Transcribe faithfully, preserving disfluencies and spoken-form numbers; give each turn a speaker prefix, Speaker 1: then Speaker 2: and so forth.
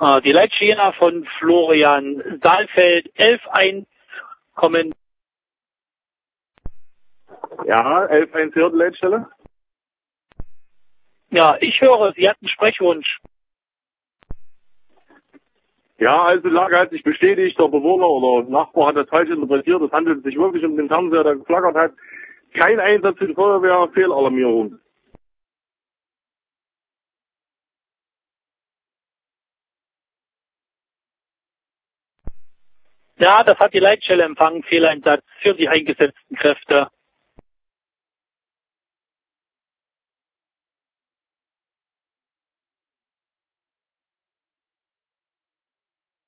Speaker 1: Äh, die Leitstelle von Florian Saalfeld elf eins kommen.
Speaker 2: Ja, elf eins hier, die Leitstelle.
Speaker 1: Ja, ich höre, Sie hatten Sprechwunsch.
Speaker 2: Ja, also die Lage hat sich bestätigt, der Bewohner oder Nachbar hat das falsch interpretiert. Es handelt sich wirklich um den Fernseher, der geflackert hat. Kein Einsatz für die Feuerwehr, Fehlalarmierung.
Speaker 1: Ja, das hat die Leitstelle empfangen, Fehleinsatz für die eingesetzten Kräfte.